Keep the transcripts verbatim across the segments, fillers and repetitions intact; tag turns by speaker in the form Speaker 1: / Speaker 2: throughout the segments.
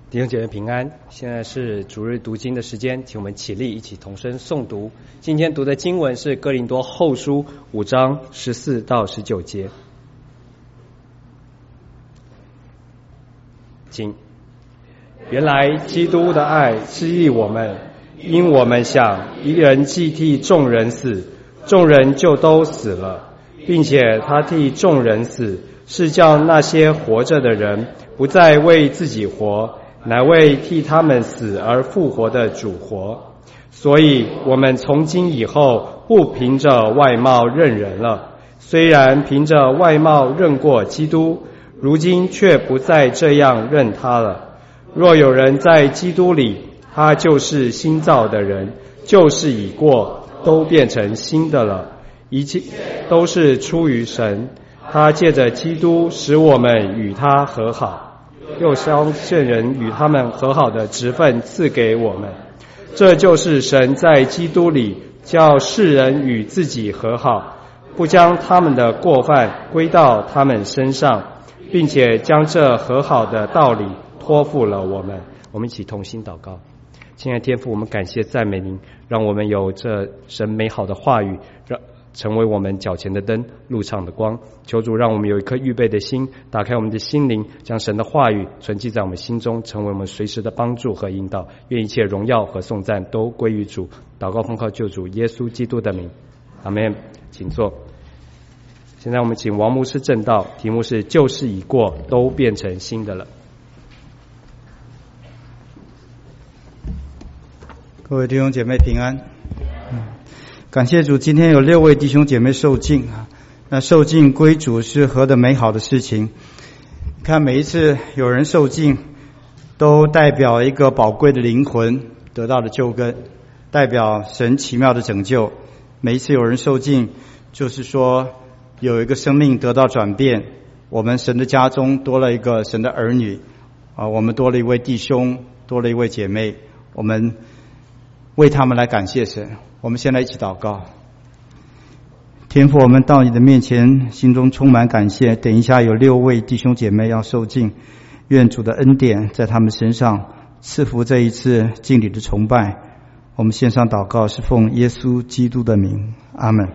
Speaker 1: 弟兄姐妹平安，现在是主日读经的时间，请我们起立一起同声诵读。今天读的经文是哥林多后书五章十四到十九节。经原来基督的爱激励我们，因我们想一人既替众人死，众人就都死了，并且他替众人死，是叫那些活着的人不再为自己活，乃为替他们死而复活的主活。所以我们从今以后不凭着外貌认人了，虽然凭着外貌认过基督，如今却不再这样认他了。若有人在基督里，他就是新造的人，旧事已过，都变成新的了。一切都是出于神，他借着基督使我们与他和好，又将圣人与他们和好的职分赐给我们。这就是神在基督里叫世人与自己和好，不将他们的过犯归到他们身上，并且将这和好的道理托付了我们。我们一起同心祷告。亲爱的天父，我们感谢赞美您，让我们有这神美好的话语，让成为我们脚前的灯，路上的光。求主让我们有一颗预备的心，打开我们的心灵，将神的话语存记在我们心中，成为我们随时的帮助和引导。愿一切荣耀和颂赞都归于主。祷告奉靠救主耶稣基督的名，阿们。请坐。现在我们请王牧师证道，题目是旧事已过，都变成新的了。
Speaker 2: 各位弟兄姐妹平安。感谢主，今天有六位弟兄姐妹受浸啊，那受浸归主是何等美好的事情。看每一次有人受浸，都代表一个宝贵的灵魂得到了救恩，代表神奇妙的拯救。每一次有人受浸，就是说有一个生命得到转变，我们神的家中多了一个神的儿女啊，我们多了一位弟兄，多了一位姐妹，我们为他们来感谢神。我们先来一起祷告。天父，我们到你的面前，心中充满感谢。等一下有六位弟兄姐妹要受浸，愿主的恩典在他们身上赐福这一次敬礼的崇拜。我们献上祷告，是奉耶稣基督的名，阿们。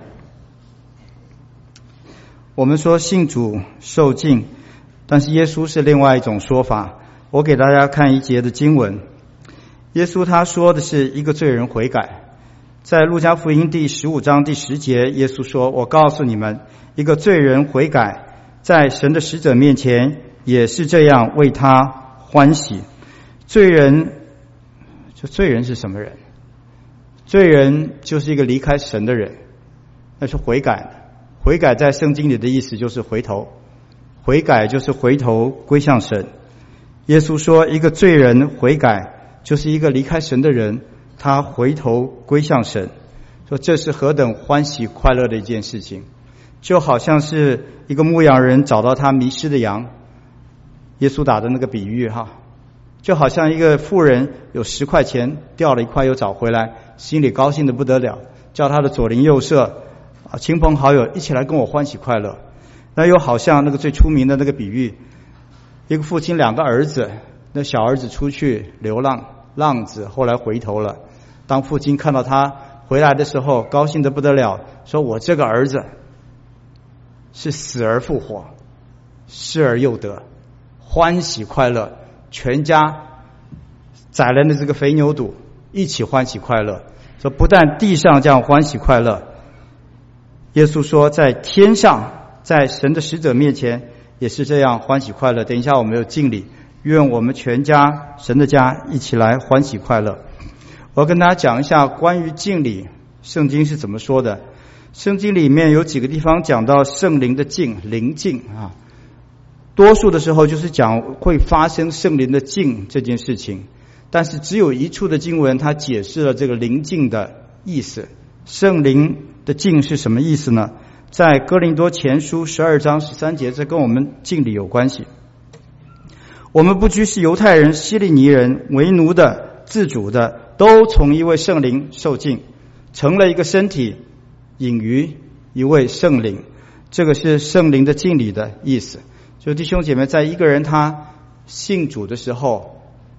Speaker 2: 我们说信主受浸，但是耶稣是另外一种说法。我给大家看一节的经文，耶稣他说的是一个罪人悔改。在路加福音第十五章第十节，耶稣说，我告诉你们，一个罪人悔改，在神的使者面前也是这样为他欢喜。罪人，就罪人是什么人？罪人就是一个离开神的人，那是悔改。悔改在圣经里的意思就是回头，悔改就是回头归向神。耶稣说，一个罪人悔改，就是一个离开神的人，他回头归向神，说这是何等欢喜快乐的一件事情。就好像是一个牧羊人找到他迷失的羊，耶稣打的那个比喻哈，就好像一个妇人有十块钱掉了一块又找回来，心里高兴得不得了，叫他的左邻右舍啊亲朋好友一起来跟我欢喜快乐。那又好像那个最出名的那个比喻，一个父亲两个儿子，那小儿子出去流浪，浪子后来回头了，当父亲看到他回来的时候，高兴得不得了，说我这个儿子是死而复活，失而又得，欢喜快乐，全家宰了的这个肥牛犊一起欢喜快乐。说不但地上这样欢喜快乐，耶稣说在天上，在神的使者面前也是这样欢喜快乐。等一下我们有敬礼，愿我们全家神的家一起来欢喜快乐。我要跟大家讲一下关于敬礼圣经是怎么说的。圣经里面有几个地方讲到圣灵的敬，灵敬啊，多数的时候就是讲会发生圣灵的敬这件事情，但是只有一处的经文它解释了这个灵敬的意思。圣灵的敬是什么意思呢？在哥林多前书十二章十三节，这跟我们敬礼有关系。我们不拘是犹太人、希利尼人、为奴的、自主的，都从一位圣灵受敬，成了一个身体，隐于一位圣灵。这个是圣灵的敬礼的意思。就弟兄姐妹，在一个人他信主的时候，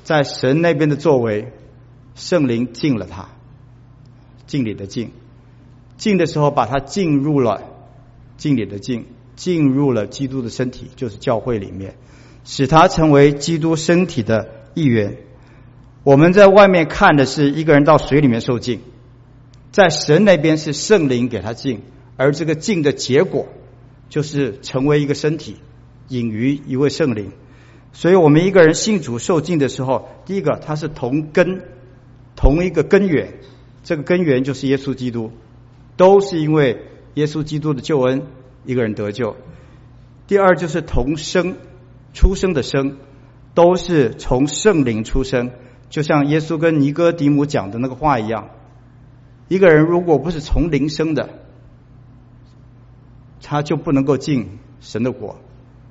Speaker 2: 在神那边的作为，圣灵进了他，敬礼的敬，进的时候把他进入了，敬礼的敬，进入了基督的身体，就是教会里面，使他成为基督身体的一员。我们在外面看的是一个人到水里面受浸，在神那边是圣灵给他浸，而这个浸的结果就是成为一个身体，隐于一位圣灵。所以我们一个人信主受浸的时候，第一个他是同根，同一个根源，这个根源就是耶稣基督，都是因为耶稣基督的救恩一个人得救。第二就是同生，出生的生，都是从圣灵出生，就像耶稣跟尼哥底母讲的那个话一样，一个人如果不是从灵生的，他就不能够进神的国。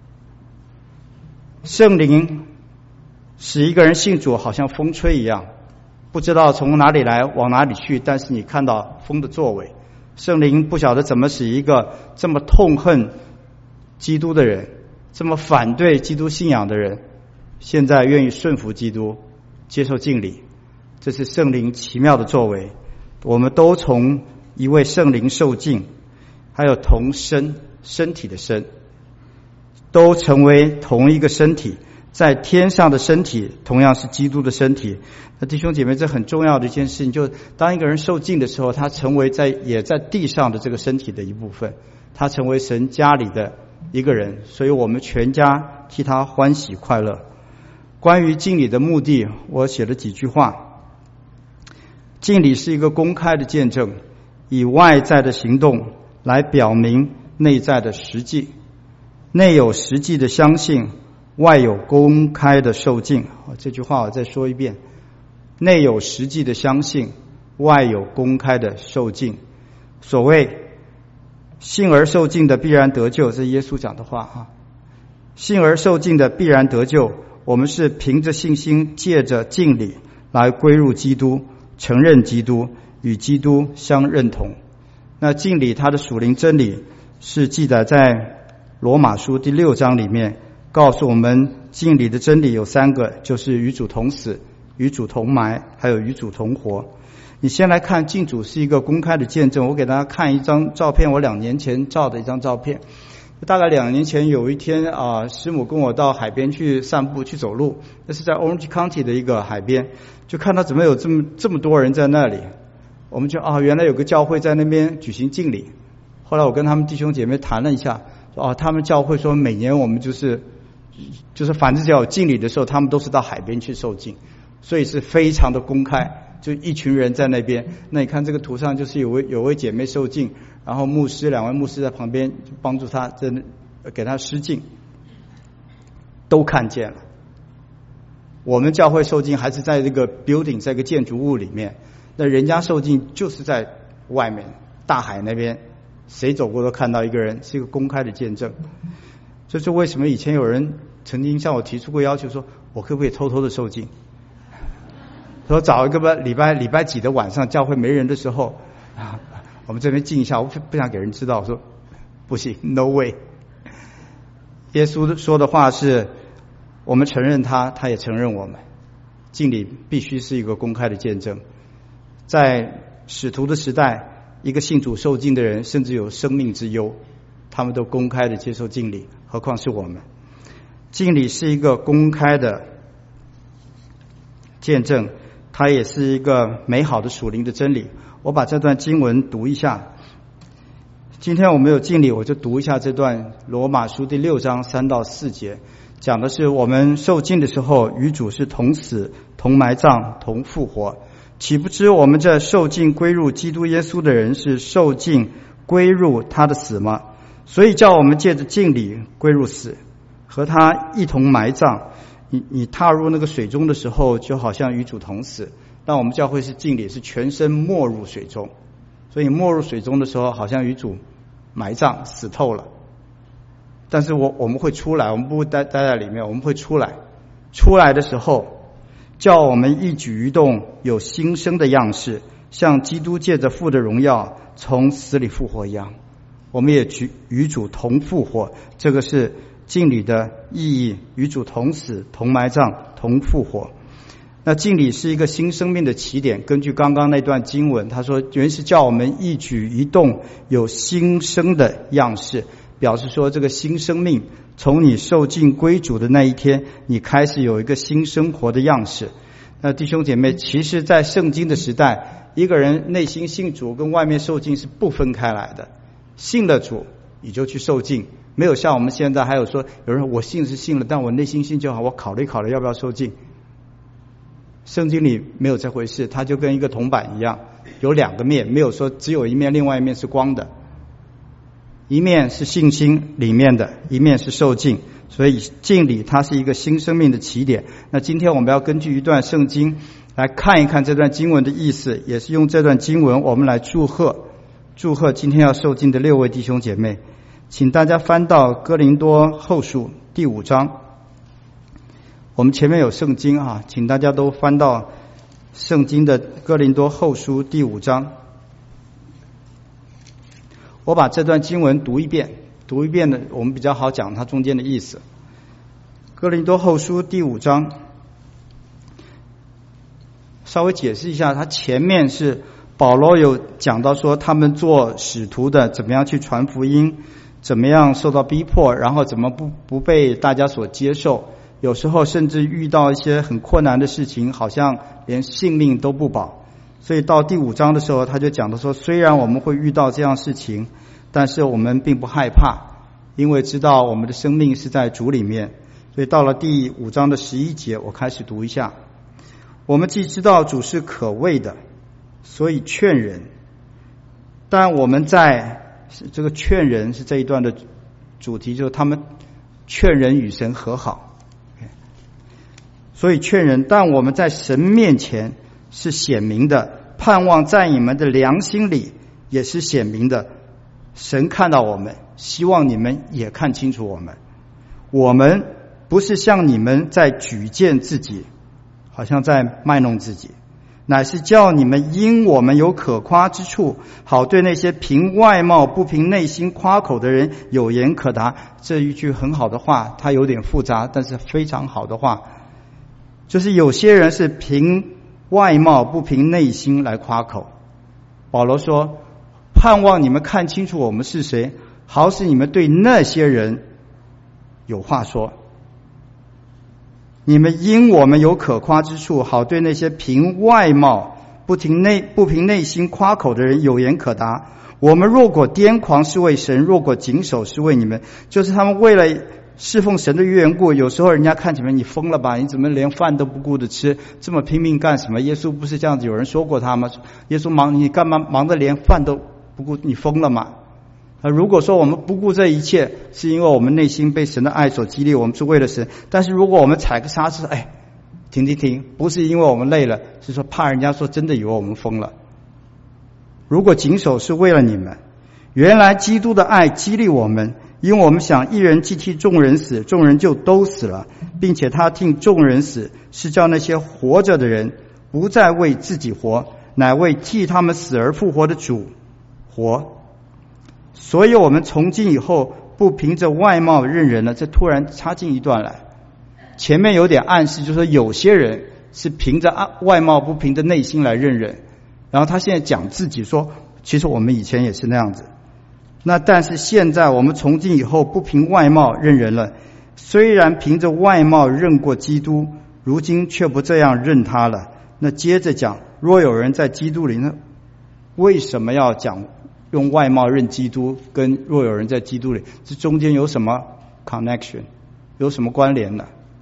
Speaker 2: 圣灵使一个人信主好像风吹一样，不知道从哪里来往哪里去，但是你看到风的作为。圣灵不晓得怎么使一个这么痛恨基督的人，这么反对基督信仰的人，现在愿意顺服基督，接受敬礼，这是圣灵奇妙的作为。我们都从一位圣灵受浸，还有同身，身体的身，都成为同一个身体，在天上的身体同样是基督的身体。那弟兄姐妹，这很重要的一件事情，就当一个人受浸的时候，他成为在也在地上的这个身体的一部分，他成为神家里的一个人，所以我们全家替他欢喜快乐。关于敬礼的目的，我写了几句话。敬礼是一个公开的见证，以外在的行动来表明内在的实际，内有实际的相信，外有公开的受敬。这句话我再说一遍，内有实际的相信，外有公开的受敬。所谓信而受敬的必然得救，这是耶稣讲的话哈。信而受敬的必然得救，我们是凭着信心，借着敬礼来归入基督，承认基督，与基督相认同。那敬礼它的属灵真理是记载在罗马书第六章里面，告诉我们敬礼的真理有三个，就是与主同死，与主同埋，还有与主同活。你先来看敬主是一个公开的见证，我给大家看一张照片，我两年前照的一张照片。大概两年前有一天啊，师母跟我到海边去散步去走路，那是在 Orange County 的一个海边，就看到怎么有这么这么多人在那里，我们就啊，原来有个教会在那边举行敬礼。后来我跟他们弟兄姐妹谈了一下，说啊，他们教会说每年我们就是就是反正只要有敬礼的时候，他们都是到海边去受敬，所以是非常的公开，就一群人在那边。那你看这个图上就是有位有位姐妹受敬，然后牧师两位牧师在旁边帮助他，真给他施敬，都看见了。我们教会受敬还是在这个 building， 在一个建筑物里面，那人家受敬就是在外面大海那边，谁走过都看到一个人，是一个公开的见证。这是为什么以前有人曾经向我提出过要求，说我可不可以偷偷的受敬，说找一个吧礼拜礼拜几的晚上教会没人的时候啊，我们这边静一下，我不想给人知道。我说不行 ，no way。耶稣说的话是，我们承认他，他也承认我们。敬礼必须是一个公开的见证。在使徒的时代，一个信主受敬的人，甚至有生命之忧，他们都公开的接受敬礼，何况是我们。敬礼是一个公开的见证，它也是一个美好的属灵的真理。我把这段经文读一下。今天我们有敬礼，我就读一下这段罗马书第六章三到四节，讲的是我们受敬的时候，与主是同死、同埋葬、同复活。岂不知我们这受敬归入基督耶稣的人，是受敬归入他的死吗？所以叫我们借着敬礼归入死，和他一同埋葬。你你踏入那个水中的时候，就好像与主同死。但我们教会是敬礼，是全身没入水中，所以没入水中的时候，好像与主埋葬死透了。但是我我们会出来，我们不会待待在里面，我们会出来。出来的时候，叫我们一举一动有新生的样式，像基督借着父的荣耀从死里复活一样，我们也与主同复活。这个是敬礼的意义，与主同死、同埋葬、同复活。 那敬礼是一个新生命的起点，根据刚刚那段经文，他说原是叫我们一举一动有新生的样式，表示说这个新生命从你受尽归主的那一天，你开始有一个新生活的样式。那弟兄姐妹，其实在圣经的时代，一个人内心信主跟外面受尽是不分开来的，信了主你就去受尽，没有像我们现在还有说有人说我信是信了，但我内心信就好，我考虑考虑要不要受尽。圣经里没有这回事，它就跟一个铜板一样，有两个面，没有说只有一面另外一面是光的，一面是信心里面的，一面是受尽。所以敬礼它是一个新生命的起点。那今天我们要根据一段圣经来看一看这段经文的意思，也是用这段经文我们来祝贺祝贺今天要受尽的六位弟兄姐妹。请大家翻到哥林多后书第五章，我们前面有圣经啊，请大家都翻到圣经的哥林多后书第五章。我把这段经文读一遍，读一遍的我们比较好讲它中间的意思。哥林多后书第五章，稍微解释一下，它前面是保罗有讲到说他们做使徒的怎么样去传福音，怎么样受到逼迫，然后怎么不不被大家所接受，有时候甚至遇到一些很困难的事情，好像连性命都不保。所以到第五章的时候，他就讲到说，虽然我们会遇到这样事情，但是我们并不害怕，因为知道我们的生命是在主里面。所以到了第五章的十一节，我开始读一下。我们既知道主是可畏的，所以劝人，但我们在这个劝人是这一段的主题，就是他们劝人与神和好。所以劝人，但我们在神面前是显明的，盼望在你们的良心里也是显明的。神看到我们，希望你们也看清楚我们。我们不是像你们在举荐自己，好像在卖弄自己，乃是叫你们因我们有可夸之处，好对那些凭外貌不凭内心夸口的人有言可答。这一句很好的话，它有点复杂，但是非常好的话，就是有些人是凭外貌不凭内心来夸口。保罗说，盼望你们看清楚我们是谁，好使你们对那些人有话说。你们因我们有可夸之处，好对那些凭外貌不凭内不凭内心夸口的人有言可答。我们若果癫狂是为神，若果谨守是为你们。就是他们为了侍奉神的缘故，有时候人家看起来你疯了吧，你怎么连饭都不顾着吃，这么拼命干什么？耶稣不是这样子，有人说过他吗？耶稣忙，你干嘛忙着连饭都不顾，你疯了吗？如果说我们不顾这一切，是因为我们内心被神的爱所激励，我们是为了神。但是如果我们踩个刹车，哎，停停停，不是因为我们累了，是说怕人家说真的以为我们疯了。如果谨守是为了你们，原来基督的爱激励我们，因为我们想一人既替众人死，众人就都死了，并且他替众人死，是叫那些活着的人不再为自己活，乃为替他们死而复活的主活。所以我们从今以后不凭着外貌认人了。这突然插进一段来，前面有点暗示，就是说有些人是凭着外貌不凭着内心来认人，然后他现在讲自己说，其实我们以前也是那样子。那但是现在我们从今以后不凭外貌认人了，虽然凭着外貌认过基督，如今却不这样认他了。那接着讲，若有人在基督里呢，为什么要讲用外貌认基督，跟若有人在基督里，这中间有什么 connection， 有什么关联呢？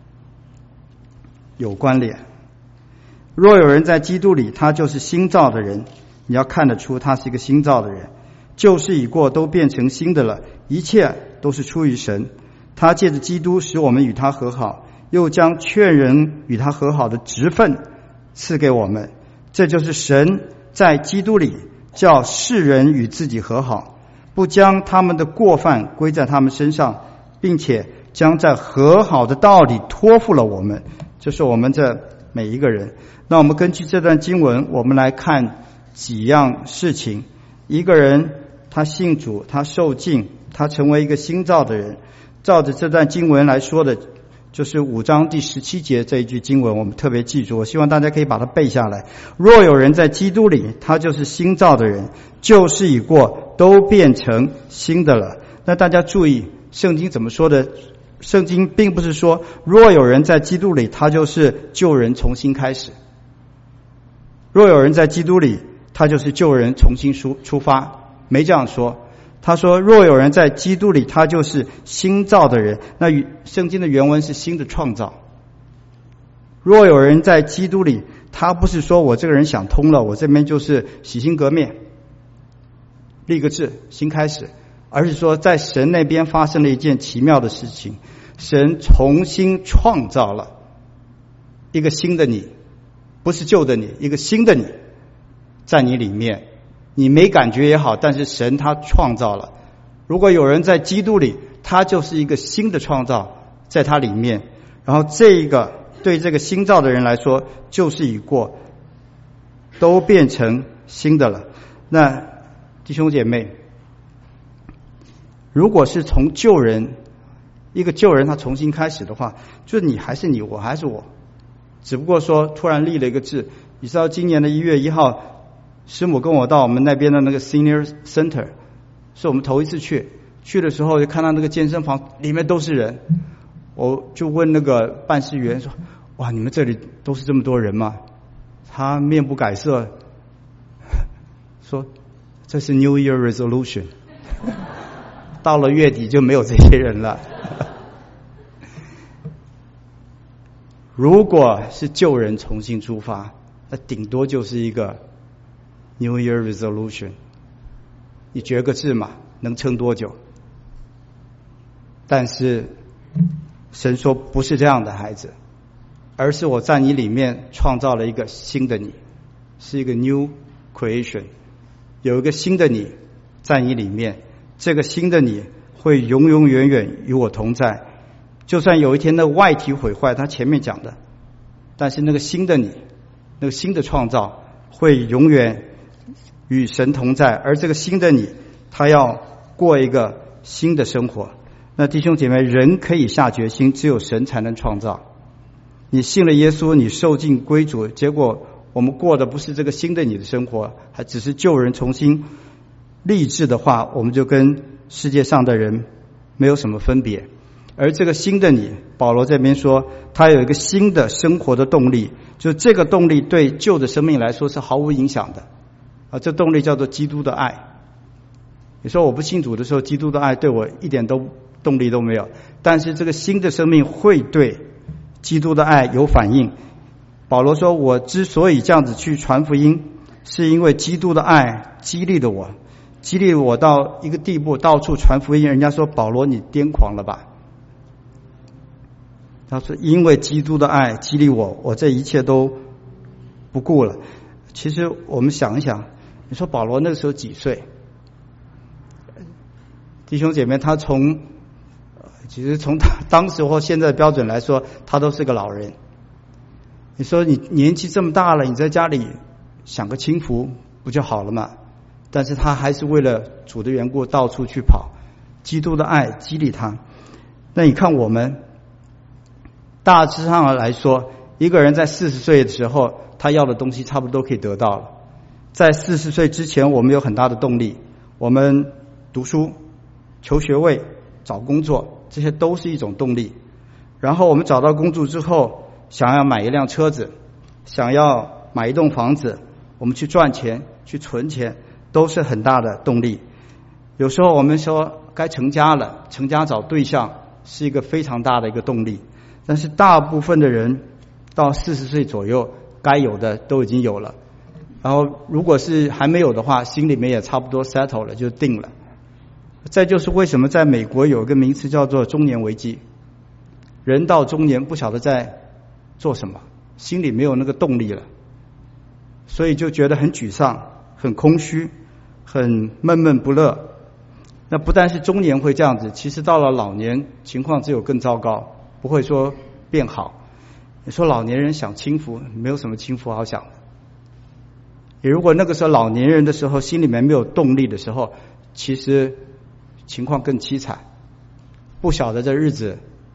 Speaker 2: 有关联。若有人在基督里，他就是新造的人，你要看得出他是一个新造的人。旧事已过，都变成新的了，一切都是出于神。他借着基督使我们与他和好，又将劝人与他和好的职分赐给我们。这就是神在基督里叫世人与自己和好，不将他们的过犯归在他们身上，并且将在和好的道理托付了我们，就是我们这每一个人。那我们根据这段经文，我们来看几样事情。一个人他信主，他受浸，他成为一个新造的人，照着这段经文来说的， 就是五章第十七节这一句经文，我们特别记住，我希望大家可以把它背下来。若有人在基督里，他就是新造的人，旧事已过，都变成新的了。那大家注意，圣经怎么说的？圣经并不是说若有人在基督里，他就是旧人重新开始。若有人在基督里，他就是旧人重新出出发，没这样说。他说若有人在基督里，他就是新造的人。那圣经的原文是新的创造。若有人在基督里，他不是说我这个人想通了，我这边就是洗心革面立个志新开始，而是说在神那边发生了一件奇妙的事情，神重新创造了一个新的你，不是旧的你，一个新的你在你里面。你没感觉也好，但是神他创造了。如果有人在基督里，他就是一个新的创造在他里面，然后这一个对这个新造的人来说，旧事已过，都变成新的了。那弟兄姐妹，如果是从旧人一个旧人他重新开始的话，就是你还是你，我还是我，只不过说突然立了一个志。你知道今年的一月一号，师母跟我到我们那边的那个 Senior Center， 是我们头一次去，去的时候就看到那个健身房里面都是人，我就问那个办事员说：“哇，你们这里都是这么多人吗？”他面不改色说：“这是 New Year Resolution， 到了月底就没有这些人了。”如果是旧人重新出发，那顶多就是一个New Year Resolution， 你决个志嘛，能撑多久？但是神说不是这样的，孩子，而是我在你里面创造了一个新的你，是一个 New Creation， 有一个新的你在你里面，这个新的你会永永远远与我同在。就算有一天那个外体毁坏，他前面讲的，但是那个新的你，那个新的创造会永远与神同在，而这个新的你，他要过一个新的生活。那弟兄姐妹，人可以下决心，只有神才能创造。你信了耶稣，你受尽归主，结果我们过的不是这个新的你的生活，还只是旧人重新立志的话，我们就跟世界上的人没有什么分别。而这个新的你，保罗这边说他有一个新的生活的动力，就这个动力对旧的生命来说是毫无影响的啊，这动力叫做基督的爱。你说我不信主的时候，基督的爱对我一点都动力都没有，但是这个新的生命会对基督的爱有反应。保罗说我之所以这样子去传福音，是因为基督的爱激励了我，激励我到一个地步，到处传福音。人家说保罗你癫狂了吧，他说因为基督的爱激励我，我这一切都不顾了。其实我们想一想，你说保罗那个时候几岁？弟兄姐妹，他从其实从他当时或现在的标准来说，他都是个老人。你说你年纪这么大了，你在家里享个清福不就好了吗？但是他还是为了主的缘故到处去跑，基督的爱激励他。那你看我们大致上来说，一个人在四十岁的时候，他要的东西差不多都可以得到了。在四十岁之前，我们有很大的动力，我们读书、求学位、找工作，这些都是一种动力。然后我们找到工作之后，想要买一辆车子，想要买一栋房子，我们去赚钱、去存钱，都是很大的动力。有时候我们说该成家了，成家找对象是一个非常大的一个动力。但是大部分的人到四十岁左右，该有的都已经有了，然后如果是还没有的话，心里面也差不多 settle 了，就定了。再就是为什么在美国有一个名词叫做中年危机，人到中年不晓得在做什么，心里没有那个动力了，所以就觉得很沮丧、很空虚、很闷闷不乐。那不但是中年会这样子，其实到了老年情况只有更糟糕，不会说变好。你说老年人想轻浮，没有什么轻浮好想的。也如果那个时候老年人的时候心里面没有动力的时候，其实情况更凄惨，不晓得这日子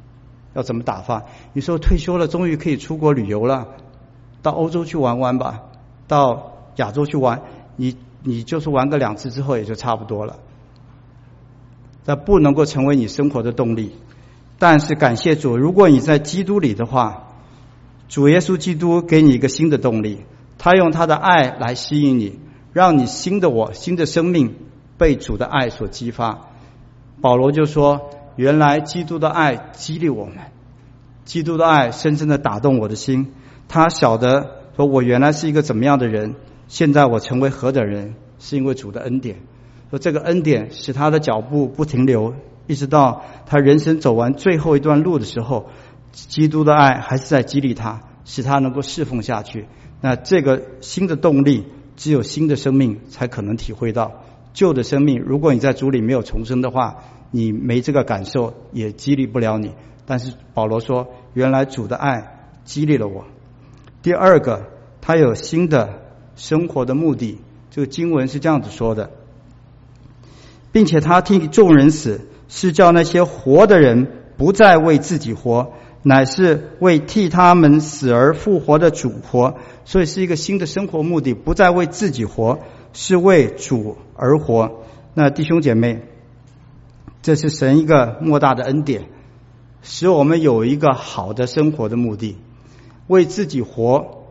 Speaker 2: 要怎么打发？你说退休了，终于可以出国旅游了，到欧洲去玩玩吧，到亚洲去玩，你你就是玩个两次之后也就差不多了。那不能够成为你生活的动力。但是感谢主，如果你在基督里的话，主耶稣基督给你一个新的动力，他用他的爱来吸引你，让你新的我、新的生命被主的爱所激发。保罗就说，原来基督的爱激励我们，基督的爱深深的打动我的心。他晓得说，我原来是一个怎么样的人，现在我成为何等人，是因为主的恩典。说这个恩典使他的脚步不停留，一直到他人生走完最后一段路的时候，基督的爱还是在激励他，使他能够侍奉下去。那这个新的动力，只有新的生命才可能体会到。旧的生命，如果你在主里没有重生的话，你没这个感受，也激励不了你。但是保罗说，原来主的爱激励了我。第二个，他有新的生活的目的。这个经文是这样子说的，并且他替众人死，是叫那些活的人不再为自己活，乃是为替他们死而复活的主活。所以是一个新的生活目的，不再为自己活，是为主而活。那弟兄姐妹，这是神一个莫大的恩典，使我们有一个好的生活的目的。为自己活，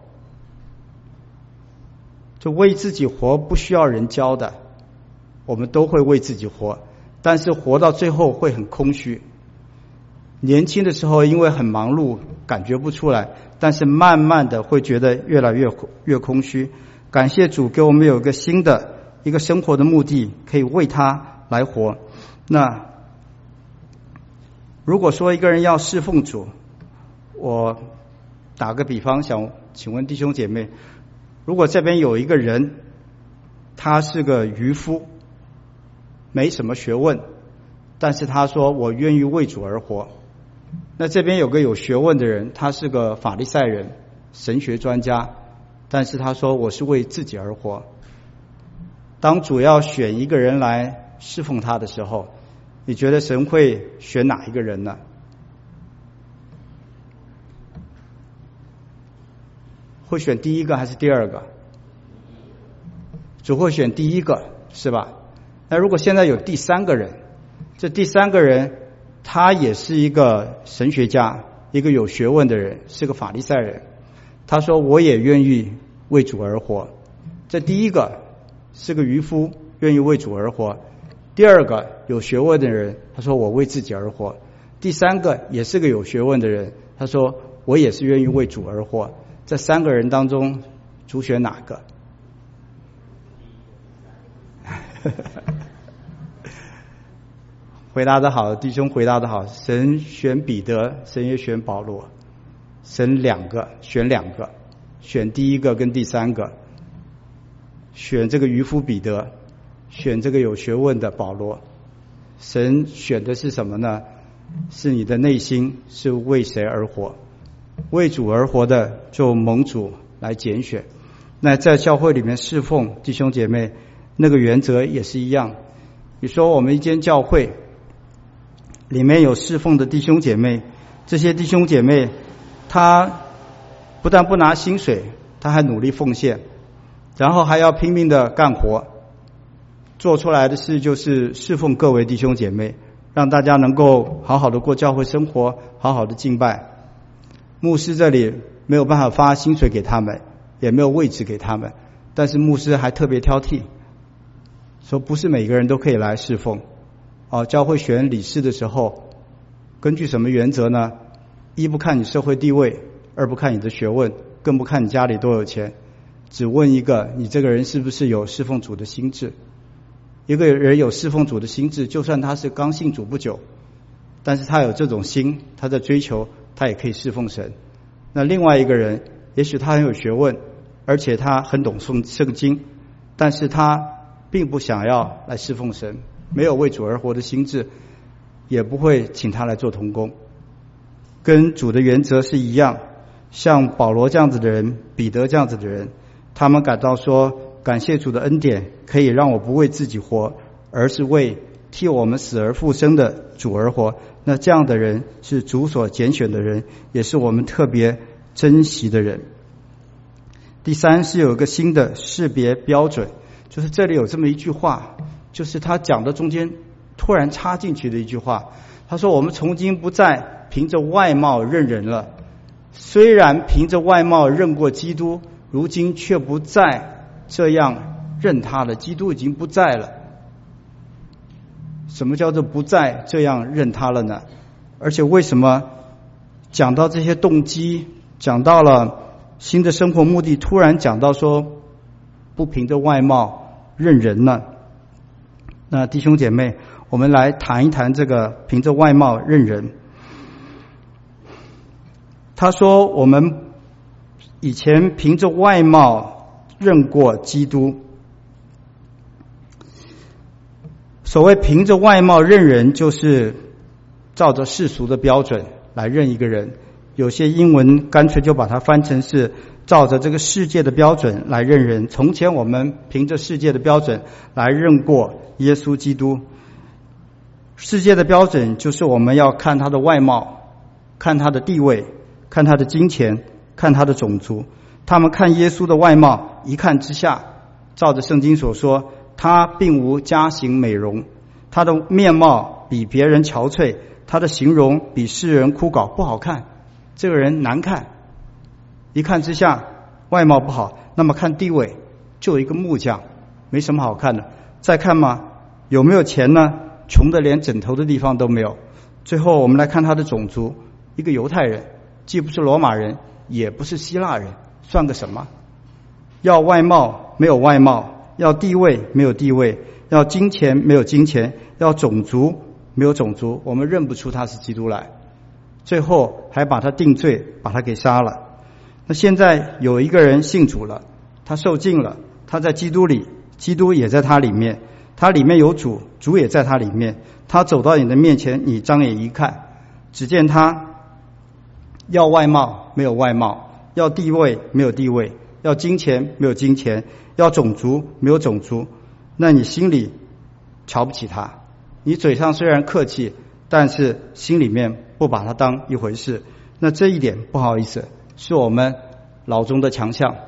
Speaker 2: 就为自己活不需要人教的，我们都会为自己活，但是活到最后会很空虚。年轻的时候因为很忙碌感觉不出来，但是慢慢的会觉得越来越越空虚。感谢主给我们有一个新的一个生活的目的，可以为他来活。那如果说一个人要侍奉主，我打个比方，想请问弟兄姐妹，如果这边有一个人，他是个渔夫，没什么学问，但是他说我愿意为主而活。那这边有个有学问的人，他是个法利赛人，神学专家，但是他说我是为自己而活。当主要选一个人来侍奉他的时候，你觉得神会选哪一个人呢？会选第一个还是第二个？主会选第一个，是吧？那如果现在有第三个人，这第三个人他也是一个神学家，一个有学问的人，是个法利赛人，他说我也愿意为主而活。这第一个是个渔夫，愿意为主而活。第二个有学问的人，他说我为自己而活。第三个也是个有学问的人，他说我也是愿意为主而活。这三个人当中，主选哪个？回答得好，弟兄回答得好。神选彼得，神也选保罗，神两个选两个，选第一个跟第三个，选这个渔夫彼得，选这个有学问的保罗。神选的是什么呢？是你的内心是为谁而活，为主而活的就蒙主来拣选。那在教会里面侍奉弟兄姐妹，那个原则也是一样。你说我们一间教会里面有侍奉的弟兄姐妹，这些弟兄姐妹他不但不拿薪水，他还努力奉献，然后还要拼命的干活，做出来的事就是侍奉各位弟兄姐妹，让大家能够好好的过教会生活，好好的敬拜。牧师这里没有办法发薪水给他们，也没有位置给他们，但是牧师还特别挑剔，说不是每个人都可以来侍奉。哦，教会选理事的时候，根据什么原则呢？一不看你社会地位，二不看你的学问，更不看你家里多有钱，只问一个，你这个人是不是有侍奉主的心志。一个人有侍奉主的心志，就算他是刚信主不久，但是他有这种心，他在追求，他也可以侍奉神。那另外一个人，也许他很有学问，而且他很懂圣圣经，但是他并不想要来侍奉神，没有为主而活的心志，也不会请他来做同工。跟主的原则是一样，像保罗这样子的人，彼得这样子的人，他们感到说，感谢主的恩典，可以让我不为自己活，而是为替我们死而复生的主而活。 那这样的人是主所拣选的人，也是我们特别珍惜的人。第三是有一个新的识别标准，就是这里有这么一句话，就是他讲的中间突然插进去的一句话，他说我们从今不再凭着外貌认人了，虽然凭着外貌认过基督，如今却不再这样认他了。基督已经不在了。什么叫做不再这样认他了呢？而且为什么讲到这些动机，讲到了新的生活目的，突然讲到说不凭着外貌认人呢？那弟兄姐妹，我们来谈一谈这个凭着外貌认人。他说我们以前凭着外貌认过基督。所谓凭着外貌认人，就是照着世俗的标准来认一个人。有些英文干脆就把它翻成是照着这个世界的标准来认人。从前我们凭着世界的标准来认过耶稣基督。世界的标准就是我们要看他的外貌，看他的地位，看他的金钱，看他的种族。他们看耶稣的外貌，一看之下，照着圣经所说，他并无佳形美容，他的面貌比别人憔悴，他的形容比世人枯槁，不好看，这个人难看。一看之下外貌不好，那么看地位，就一个木匠，没什么好看的。再看嘛，有没有钱呢？穷的连枕头的地方都没有。最后我们来看他的种族，一个犹太人，既不是罗马人，也不是希腊人，算个什么？要外貌没有外貌，要地位没有地位，要金钱没有金钱，要种族没有种族，我们认不出他是基督来。最后还把他定罪，把他给杀了。那现在有一个人信主了，他受浸了，他在基督里，基督也在他里面，他里面有主，主也在他里面。他走到你的面前，你张眼一看，只见他要外貌没有外貌，要地位没有地位，要金钱没有金钱，要种族没有种族。那你心里瞧不起他，你嘴上虽然客气，但是心里面不把他当一回事。那这一点不好意思，是我们老中的强项。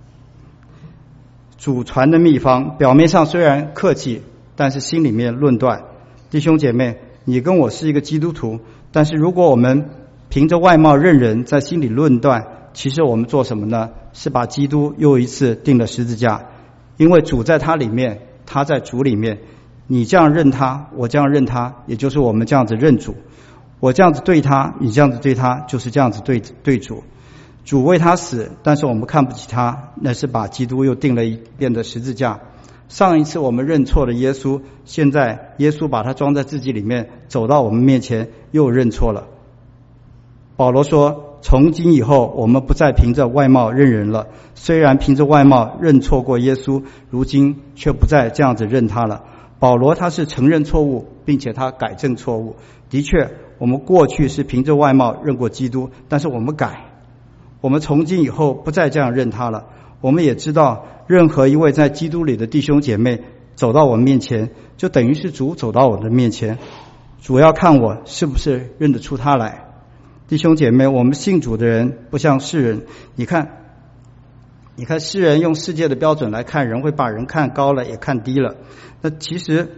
Speaker 2: 祖传的秘方，表面上虽然客气，但是心里面论断。弟兄姐妹，你跟我是一个基督徒，但是如果我们凭着外貌认人，在心里论断，其实我们做什么呢？是把基督又一次钉了十字架。因为主在他里面，他在主里面，你这样认他，我这样认他，也就是我们这样子认主。我这样子对他，你这样子对他，就是这样子对对主。主为他死，但是我们看不起他，那是把基督又钉了一遍的十字架。上一次我们认错了耶稣，现在耶稣把他装在自己里面，走到我们面前又认错了。保罗说，从今以后我们不再凭着外貌认人了，虽然凭着外貌认错过耶稣，如今却不再这样子认他了。保罗他是承认错误，并且他改正错误。的确，我们过去是凭着外貌认过基督，但是我们改，我们从今以后不再这样认他了。我们也知道，任何一位在基督里的弟兄姐妹走到我们面前，就等于是主走到我的面前。主要看我是不是认得出他来。弟兄姐妹，我们信主的人不像世人。你看你看世人用世界的标准来看人，会把人看高了也看低了。那其实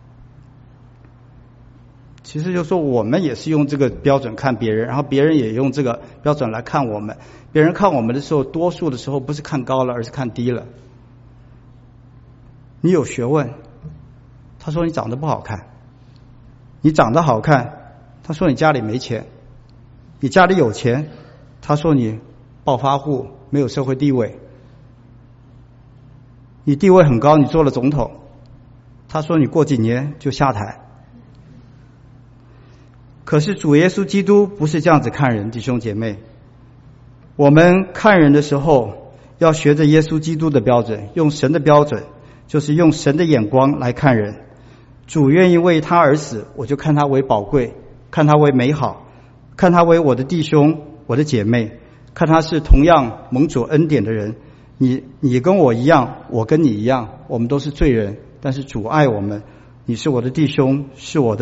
Speaker 2: 其实就说我们也是用这个标准看别人，然后别人也用这个标准来看我们。别人看我们的时候，多数的时候不是看高了，而是看低了。你有学问，他说你长得不好看；你长得好看，他说你家里没钱；你家里有钱，他说你暴发户，没有社会地位；你地位很高，你做了总统，他说你过几年就下台。可是主耶稣基督不是这样子看人，弟兄姐妹。我们看人的时候要学着耶稣基督的标准，用神的标准，就是用神的眼光来看人。主愿意为他而死，我就看他为宝贵，看他为美好，看他为我的弟兄，我的姐妹，看他是同样蒙主恩典的人。你你跟我一样，我跟你一样，我们都是罪人，但是主爱我们。你是我的弟兄，是我的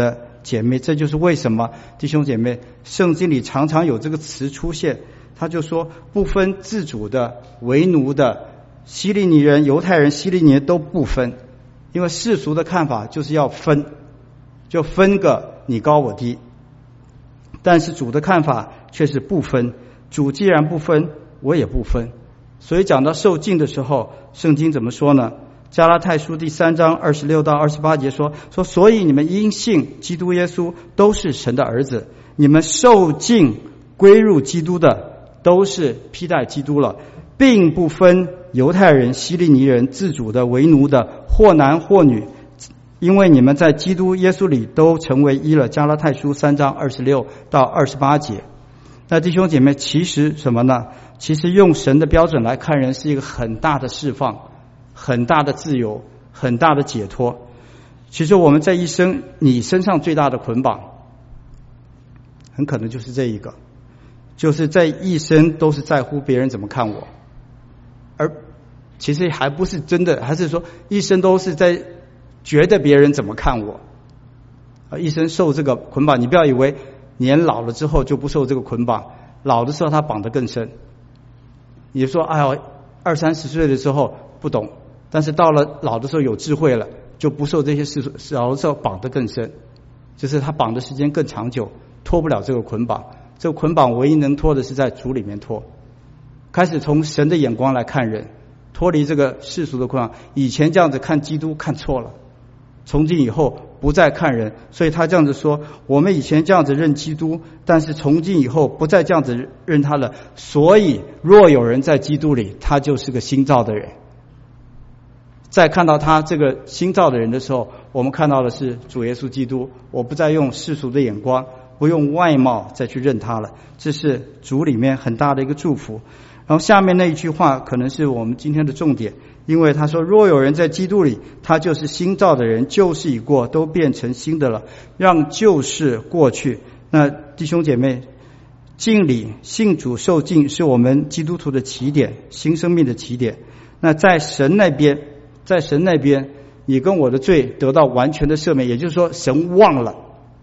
Speaker 2: 姐妹。这就是为什么弟兄姐妹，圣经里常常有这个词出现，他就说不分自主的、为奴的、希利尼人、犹太人、希利尼人都不分，因为世俗的看法就是要分，就分个你高我低。但是主的看法却是不分，主既然不分，我也不分。所以讲到受浸的时候，圣经怎么说呢？加拉太书第三章二十六到二十八节说说，所以你们因信基督耶稣都是神的儿子，你们受浸归入基督的都是披戴基督了，并不分犹太人、希利尼人、自主的、为奴的，或男或女，因为你们在基督耶稣里都成为一了。加拉太书三章二十六到二十八节。那弟兄姐妹，其实什么呢？其实用神的标准来看人是一个很大的释放，很大的自由，很大的解脱。其实我们在一生，你身上最大的捆绑很可能就是这一个，就是在一生都是在乎别人怎么看我，而其实还不是真的，还是说一生都是在觉得别人怎么看我，一生受这个捆绑。你不要以为年老了之后就不受这个捆绑，老的时候他绑得更深。你说哎呀，二三十岁的时候不懂，但是到了老的时候有智慧了，就不受这些事，老的时候绑得更深，就是他绑的时间更长久，脱不了这个捆绑。这个捆绑唯一能脱的是在主里面脱，开始从神的眼光来看人，脱离这个世俗的捆绑。以前这样子看基督看错了，从今以后不再看人。所以他这样子说，我们以前这样子认基督，但是从今以后不再这样子认他了。所以若有人在基督里，他就是个新造的人。在看到他这个新造的人的时候，我们看到的是主耶稣基督，我不再用世俗的眼光，不用外貌再去认他了。这是主里面很大的一个祝福。然后下面那一句话可能是我们今天的重点，因为他说若有人在基督里，他就是新造的人，旧事已过，都变成新的了，让旧事过去。那弟兄姐妹，敬礼信主受敬是我们基督徒的起点，新生命的起点。那在神那边，在神那边你跟我的罪得到完全的赦免，也就是说神忘了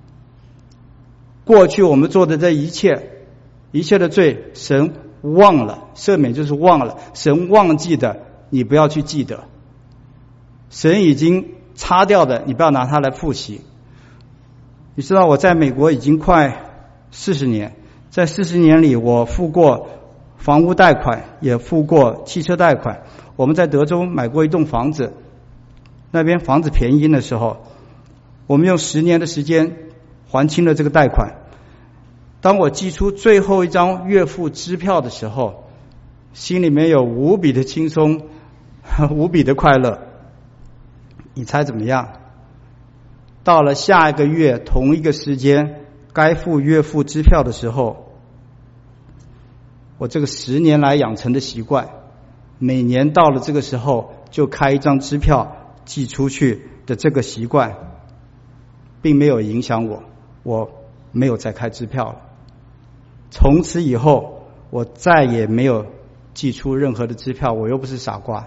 Speaker 2: 过去我们做的这一切一切的罪，神忘了。赦免就是忘了，神忘记的你不要去记得，神已经擦掉的你不要拿它来复习。你知道我在美国已经快四十年，在四十年里我付过房屋贷款，也付过汽车贷款。我们在德州买过一栋房子，那边房子便宜的时候，我们用十年的时间还清了这个贷款。当我寄出最后一张月付支票的时候，心里面有无比的轻松，无比的快乐。你猜怎么样？到了下一个月同一个时间该付月付支票的时候，我这个十年来养成的习惯，每年到了这个时候就开一张支票寄出去的这个习惯，并没有影响我，我没有再开支票了。从此以后我再也没有寄出任何的支票，我又不是傻瓜。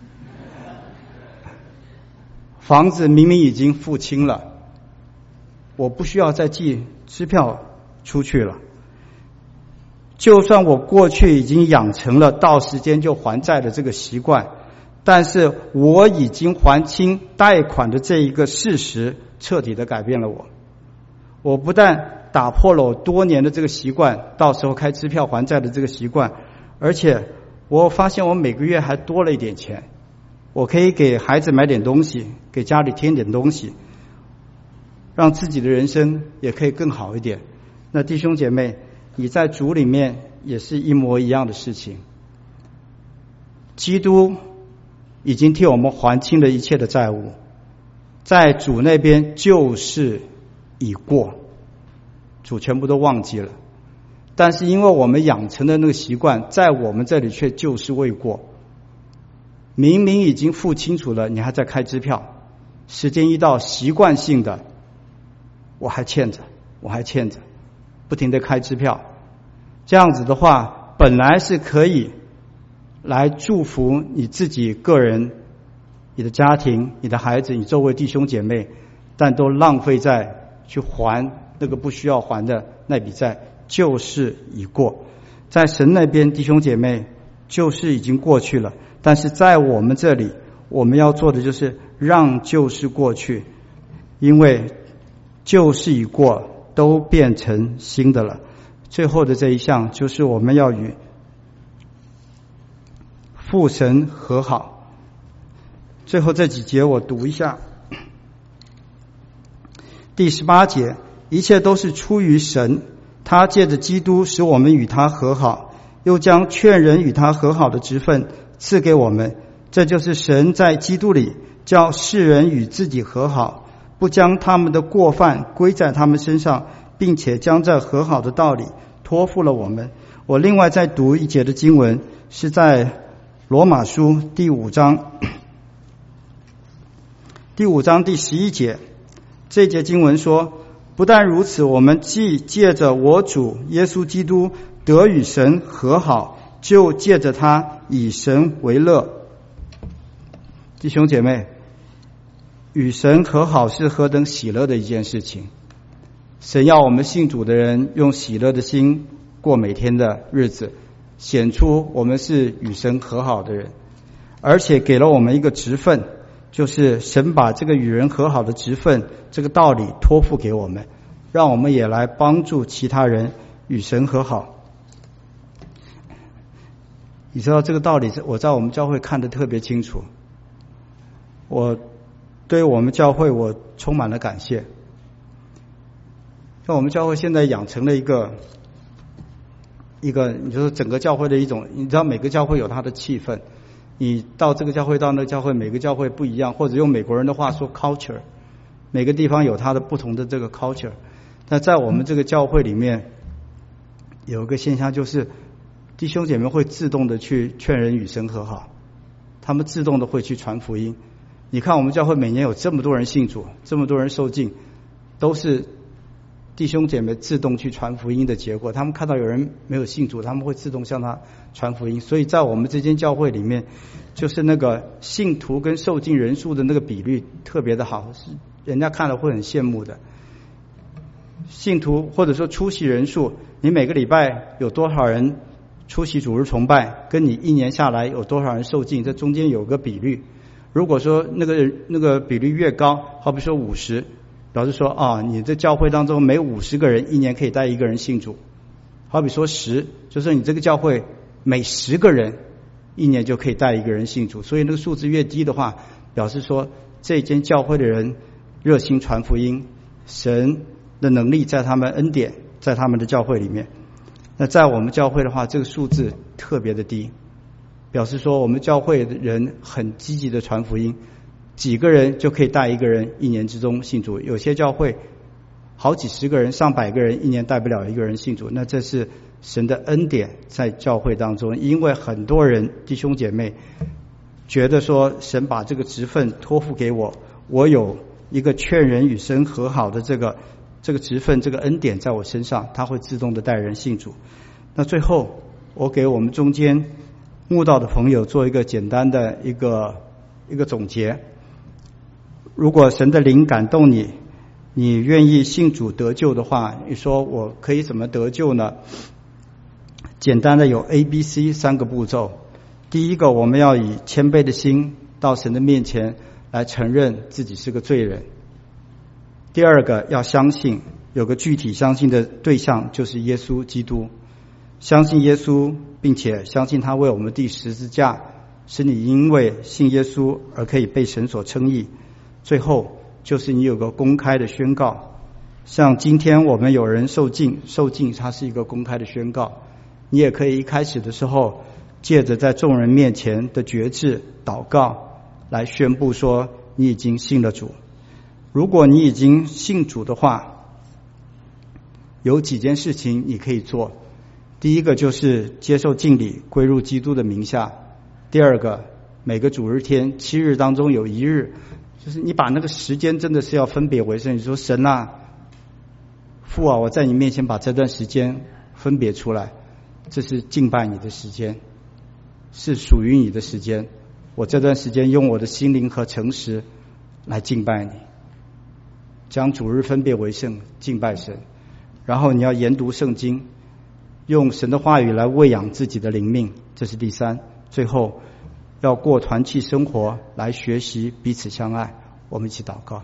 Speaker 2: 房子明明已经付清了，我不需要再寄支票出去了。就算我过去已经养成了到时间就还债的这个习惯，但是我已经还清贷款的这一个事实彻底的改变了我。我不但打破了我多年的这个习惯，到时候开支票还债的这个习惯，而且我发现我每个月还多了一点钱，我可以给孩子买点东西，给家里添点东西，让自己的人生也可以更好一点。那弟兄姐妹，你在主里面也是一模一样的事情。基督已经替我们还清了一切的债务，在主那边旧事已过，主全部都忘记了。但是因为我们养成的那个习惯，在我们这里却旧事未过。明明已经付清楚了，你还在开支票，时间一到，习惯性的我还欠着我还欠着不停地开支票。这样子的话，本来是可以来祝福你自己个人、你的家庭、你的孩子、你周围弟兄姐妹，但都浪费在去还那个不需要还的那笔债，旧事已过。在神那边，弟兄姐妹，旧事已经过去了，但是在我们这里，我们要做的就是让旧事过去，因为旧事已过，都变成新的了。最后的这一项就是我们要与父神和好。最后这几节我读一下。第十八节，一切都是出于神，他借着基督使我们与他和好，又将劝人与他和好的职分赐给我们。这就是神在基督里叫世人与自己和好，不将他们的过犯归在他们身上，并且将这和好的道理托付了我们。我另外再读一节的经文，是在罗马书第五章第五章第十一节。这节经文说，不但如此，我们既借着我主耶稣基督得与神和好，就借着他以神为乐。弟兄姐妹，与神和好是何等喜乐的一件事情。神要我们信主的人用喜乐的心过每天的日子，显出我们是与神和好的人，而且给了我们一个职分，就是神把这个与人和好的职分这个道理托付给我们，让我们也来帮助其他人与神和好。你知道这个道理我在我们教会看得特别清楚，我对我们教会我充满了感谢。像我们教会现在养成了一个一个你说整个教会的一种，你知道每个教会有它的气氛，你到这个教会到那个教会，每个教会不一样，或者用美国人的话说 culture， 每个地方有它的不同的这个 culture。 那在我们这个教会里面有一个现象，就是弟兄姐妹会自动的去劝人与神和好，他们自动的会去传福音。你看我们教会每年有这么多人信主，这么多人受浸，都是弟兄姐妹自动去传福音的结果。他们看到有人没有信主，他们会自动向他传福音。所以在我们这间教会里面，就是那个信徒跟受浸人数的那个比率特别的好，是人家看了会很羡慕的。信徒或者说出席人数，你每个礼拜有多少人出席主日崇拜，跟你一年下来有多少人受浸，这中间有个比率。如果说那个那个比率越高，好比说五十，表示说啊，你这教会当中每五十个人一年可以带一个人信主。好比说十，就是你这个教会每十个人一年就可以带一个人信主。所以那个数字越低的话，表示说这间教会的人热心传福音，神的能力在他们恩典在他们的教会里面。那在我们教会的话，这个数字特别的低，表示说我们教会的人很积极的传福音，几个人就可以带一个人一年之中信主。有些教会好几十个人上百个人一年带不了一个人信主，那这是神的恩典在教会当中。因为很多人弟兄姐妹觉得说神把这个职分托付给我，我有一个劝人与神和好的这个这个职分这个恩典在我身上，他会自动的带人信主。那最后我给我们中间慕道的朋友做一个简单的一个一个总结。如果神的灵感动你，你愿意信主得救的话，你说我可以怎么得救呢？简单的有 A B C 三个步骤。第一个，我们要以谦卑的心到神的面前来承认自己是个罪人。第二个，要相信，有个具体相信的对象，就是耶稣基督。相信耶稣，并且相信他为我们钉十字架，使你因为信耶稣而可以被神所称义。最后就是你有个公开的宣告，像今天我们有人受浸，受浸它是一个公开的宣告。你也可以一开始的时候借着在众人面前的决志祷告来宣布说你已经信了主。如果你已经信主的话，有几件事情你可以做。第一个就是接受浸礼，归入基督的名下。第二个，每个主日天七日当中有一日，就是你把那个时间真的是要分别为圣。你说神啊，父啊，我在你面前把这段时间分别出来，这是敬拜你的时间，是属于你的时间。我这段时间用我的心灵和诚实来敬拜你。 将主日分别为圣，敬拜神。然后你要研读圣经，用神的话语来喂养自己的灵命，这是第三。最后要过团契生活，来学习彼此相爱。我们一起祷告。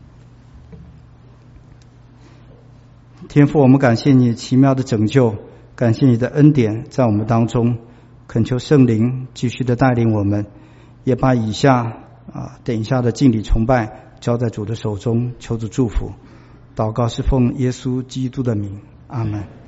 Speaker 2: 天父，我们感谢你奇妙的拯救，感谢你的恩典在我们当中，恳求圣灵继续的带领我们，也把以下啊等一下的敬礼崇拜交在主的手中，求主祝福。祷告是奉耶稣基督的名，阿们。